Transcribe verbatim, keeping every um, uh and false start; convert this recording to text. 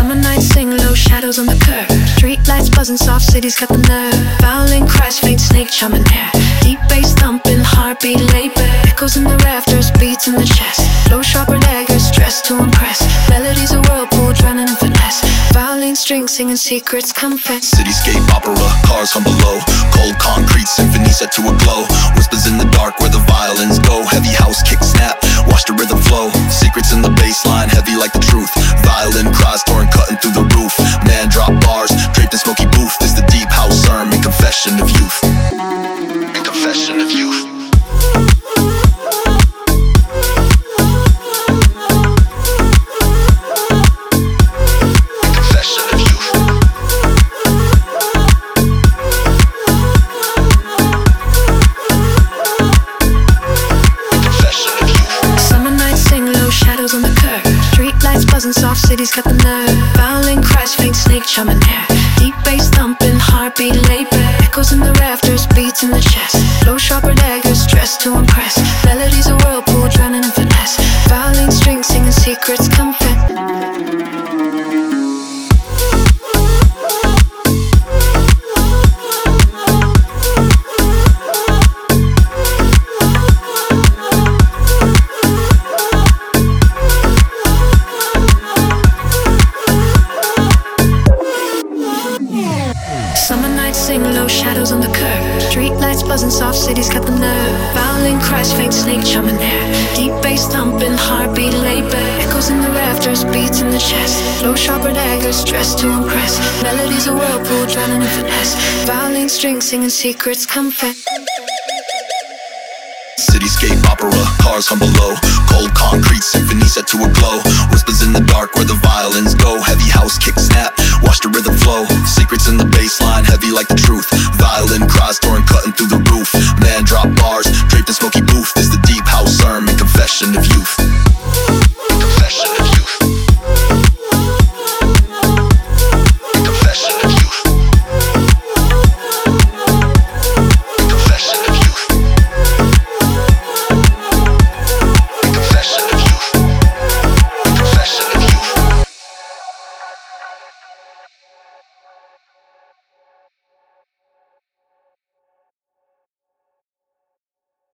Summer nights sing low, shadows on the curb. Street lights buzzing, soft cities got the nerve. Violin crash, faint snake charming air. Deep bass thumping, heartbeat labor. Echoes in the rafters, beats in the chest. Flow sharper daggers, dressed to impress. Melodies a whirlpool, drowning in finesse. Violin strings singing secrets, confess. Cityscape opera, cars hum below. Cold concrete symphony set to a glow. Whispers in the dark where the violins go. Heavy house kick snap, watch the rhythm flow. Secrets in the bass line, heavy like the truth. Violin cries torn, cutting through the roof. Man drop bars, draped in smoky booth. This the deep house sermon, confession of youth. And confession of youth. Soft cities got the nerve. Violin crash, faint snake charming air. Deep bass thumping, heartbeat labor. Echoes in the rafters, beats in the chest. Flow sharper daggers, dressed to impress. Melodies a whirlpool, drowning in finesse. Violin strings singing secrets, confess. Summer nights sing low, shadows on the curb. Street lights buzzing, soft cities got the nerve. Violin crash, faint snake charming air. Deep bass thumping, heartbeat labor. Echoes in the rafters, beats in the chest. Flow sharper daggers, dressed to impress. Melodies a whirlpool, drowning in finesse. Violin strings singing secrets, confess. Cityscape opera, cars hum below. Cold concrete symphony set to a glow. Whispers in the dark where the violins go. Heavy house kick snap, watch the rhythm flow. Secrets in the bass line, heavy like the truth. Violin cries torn,